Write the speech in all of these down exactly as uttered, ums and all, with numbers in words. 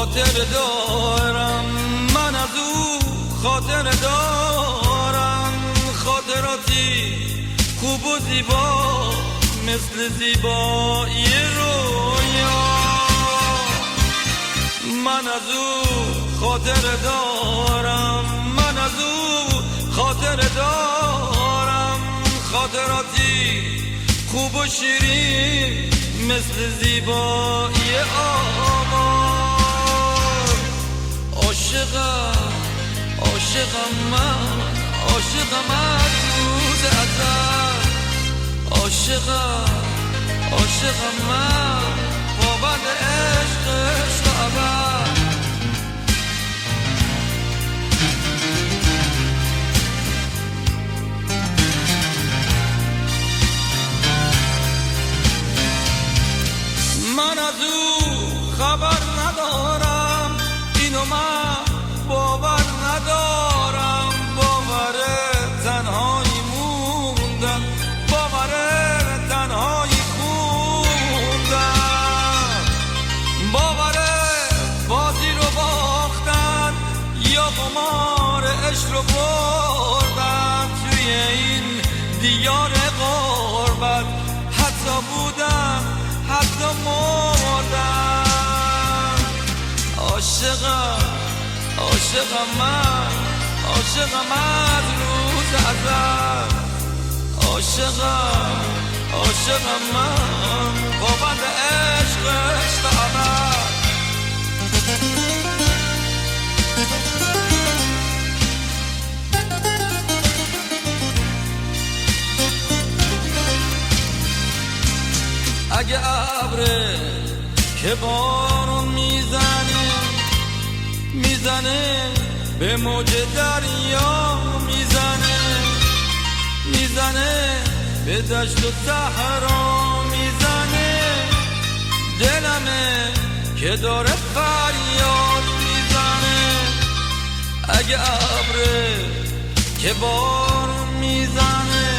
خاطر دارم، من از او خاطر دارم، خاطراتی خوب و زیبا مثل زیبایی رویا. من از او خاطر دارم، من از او خاطر دارم، خاطراتی خوب و شیرین مثل زیبایی آمار. عاشقم عاشقم من، عاشقم از روز ازل، عاشقم عاشقم من، پابند عشقش تا ابد. من از او خبر ندارم، اینو من باور ندارم، باور تنهایی موندن، باور تنهایی خوندن، باور بازی رو باختن یا قمار عشق رو بردن. توی این دیار غربت حتی بودن حتی مردن. عاشقم عاشقم من، عاشقم از روز ازل، عاشقم عاشقم من، پابند عشقش تا ابد. اگه ابره که بارون میزنه میزنه به موج دریا، میزنه میزنه به دشت و صحرا، میزنه دلمه که داره فریاد میزنه. اگه ابره که بارون میزنه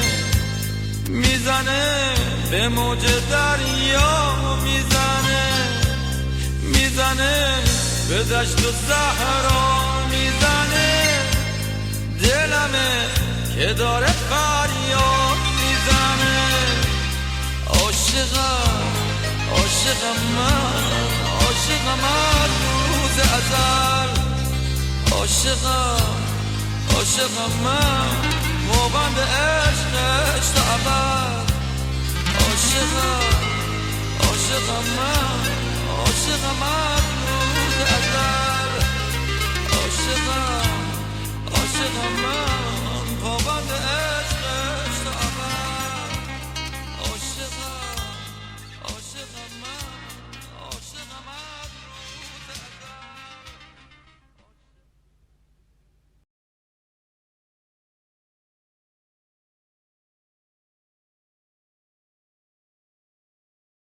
میزنه به موج دریا، میزنه میزنه به دشت و صحرا، میزنه دلمه که داره فریاد میزنه. عاشقم عاشقم من، عاشقم از روز ازل، عاشقم عاشقم من، پابند عشقش تا ابد. عاشقم عاشقم من، عاشقم از روز ازل.